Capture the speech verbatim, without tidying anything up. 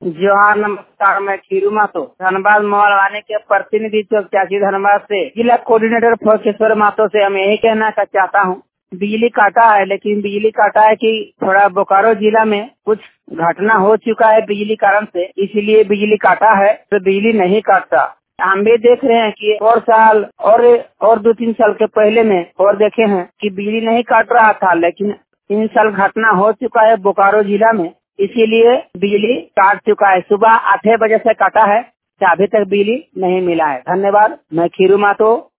जोहार नमस्कार। मैं खीरू मातो धनबाद मोहलवानी के प्रतिनिधि चौक चाची धनबाद से जिला कोऑर्डिनेटर फोकेश्वर मातो से हम यही कहना चाहता हूँ, बिजली काटा है, लेकिन बिजली काटा है कि थोड़ा बोकारो जिला में कुछ घटना हो चुका है बिजली कारण से, इसीलिए बिजली काटा है। तो बिजली नहीं काटता। हम भी देख रहे हैं कि और साल और और दो तीन साल के पहले में और देखे हैं कि बिजली नहीं काट रहा था, लेकिन तीन साल घटना हो चुका है बोकारो जिला में, इसीलिए बिजली काट चुका है। सुबह आठ बजे से काटा है, अभी तक बिजली नहीं मिला है। धन्यवाद। मैं खीरू मातो